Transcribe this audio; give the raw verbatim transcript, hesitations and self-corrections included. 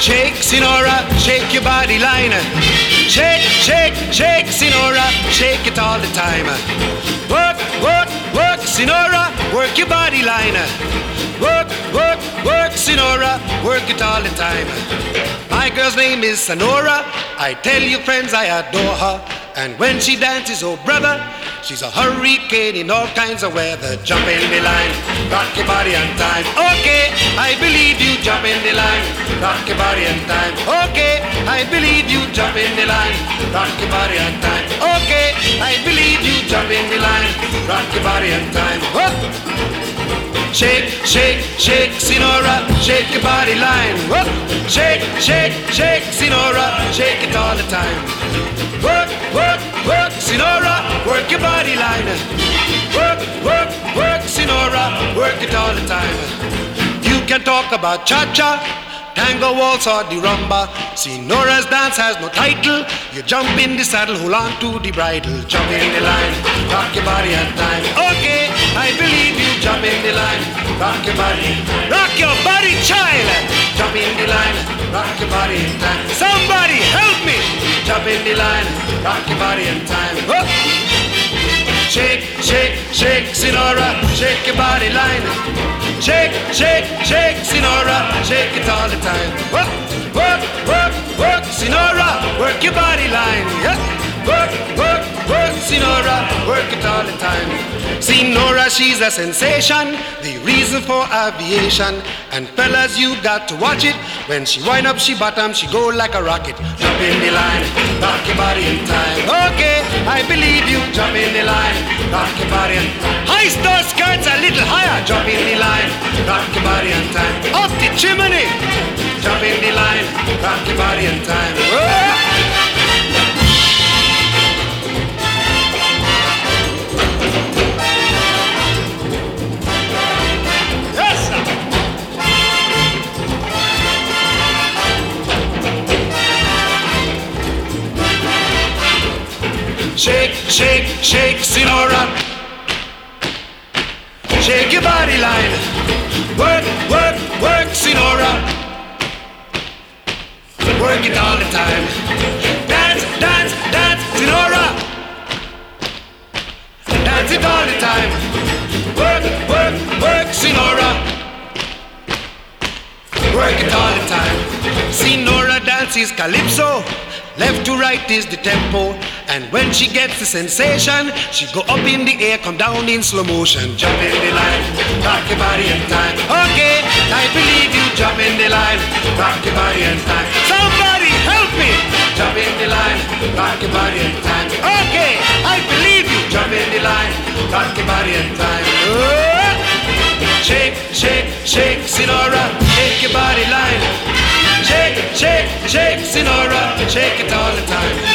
shake, Sinora, shake your body line. Shake, shake, shake, Sinora, shake it all the time. Work, work, work, Sinora, work your body line. Work, work, work, Sinora, work it all the time. My girl's name is Sonora. I tell you friends, I adore her. And when she dances, oh brother, she's a hurricane in all kinds of weather. Jump in the line, rock your body and time. Okay, I believe you, jump in the line, rock your body and time. Okay, I believe you, jump in the line, rock your body and time. Okay, I believe you, jump in the line, rock your body and time. Whoop. Shake, shake, shake, Sinora, shake your body line. Whoop. Shake, shake, shake, Sinora, shake it all the time. Work, work, work, Sinora, work your body line. Work, work, work, Sinora, work it all the time. You can talk about cha-cha, tango, waltz or the rumba. Sinora's dance has no title. You jump in the saddle, hold on to the bridle. Jump in the line, rock your body and time. Okay, I believe you, jump in the line, rock your body. Rock your body, child. Jump in the line, rock your body in time. Somebody help me. Jump in the line, rock your body in time. Whoop. Shake, shake, shake, Sinora, shake your body line. Shake, shake, shake, Sinora, shake it all the time. Work, work, work, work, Sinora, work your body line. Yeah. Work, work, work, Sinora, work it all the time. Sinora, she's a sensation, the reason for aviation. And fellas, you got to watch it. When she wind up, she bottom, she go like a rocket. Jump in the line, rock your body in time. Okay, I believe you, jump in the line, rock your body in time. High star skirts a little higher, jump in the line, rock your body in time. Up the chimney, jump in the line, rock your body in time. Whoa. Shake, shake, shake, Sinora. Shake your body line. Work, work, work, Sinora. Work it all the time. Dance, dance, dance, Sinora. Dance it all the time. Work, work, work, Sinora. Work it all the time. Sinora dances calypso. Left to right is the tempo. And when she gets the sensation, she go up in the air, come down in slow motion. Jump in the line, rock your body in time. Okay, I believe you, jump in the line, rock your body in time. Somebody help me! Jump in the line, rock your body in time. Okay, I believe you, jump in the line, rock your body in time. Oh! Shake, shake, shake, Sinora, shake your body line. Shake, shake, shake, Sinora, shake it all the time.